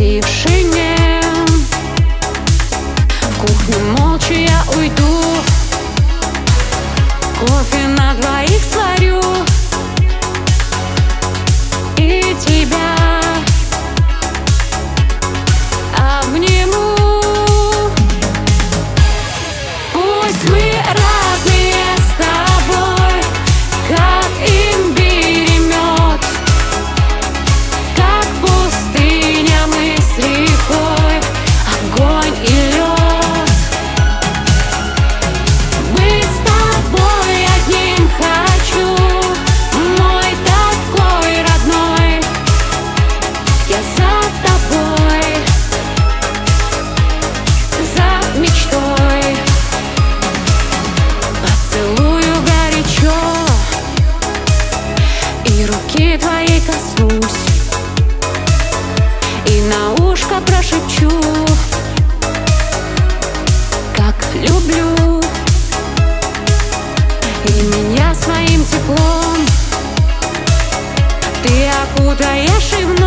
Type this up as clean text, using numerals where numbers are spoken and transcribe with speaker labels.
Speaker 1: тишине. В кухню молча я уйду, кофе на двоих сварю и тебя обниму. Пусть мы разные с тобой, как имбирь и мед, как пустыня мы с рекой, огонь и лед. Быть с тобой одним хочу, мой такой родной. Я за тобой, за мечтой. Поцелую горячо и руки твоей коснусь, и на ушко прошепчу, как люблю. И меня своим теплом ты окутаешь и вновь